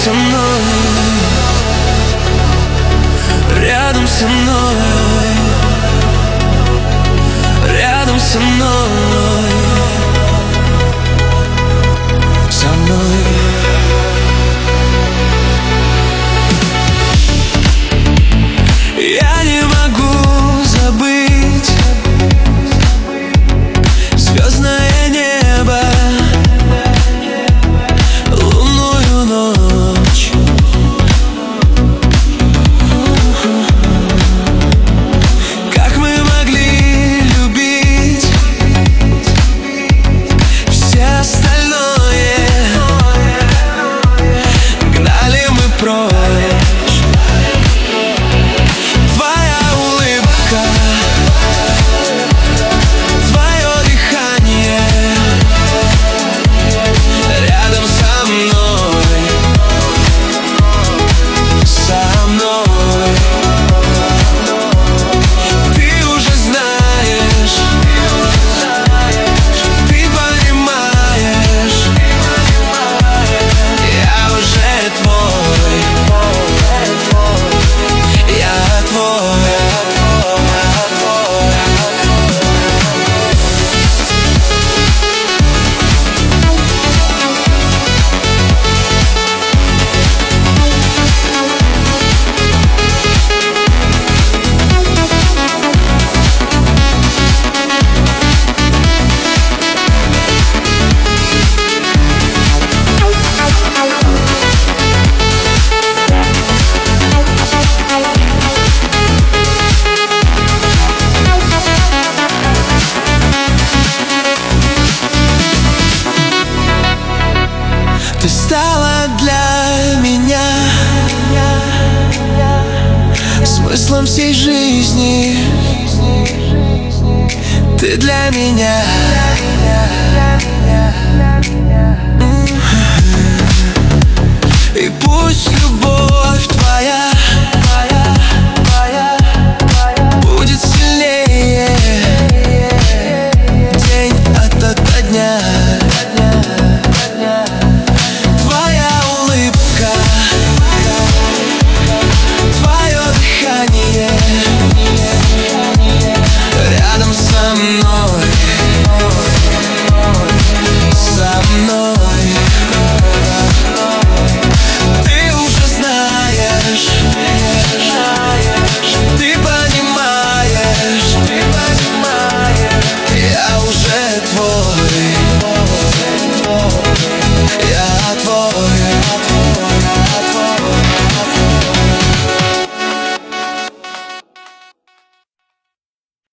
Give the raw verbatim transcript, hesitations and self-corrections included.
со мной, рядом со мной, рядом со мной, со мной. Я не могу забыть звездное небо, лунную ночь. Как мы могли любить все остальное, гнали мы прочь. Ты стала для меня смыслом всей жизни. Ты для меня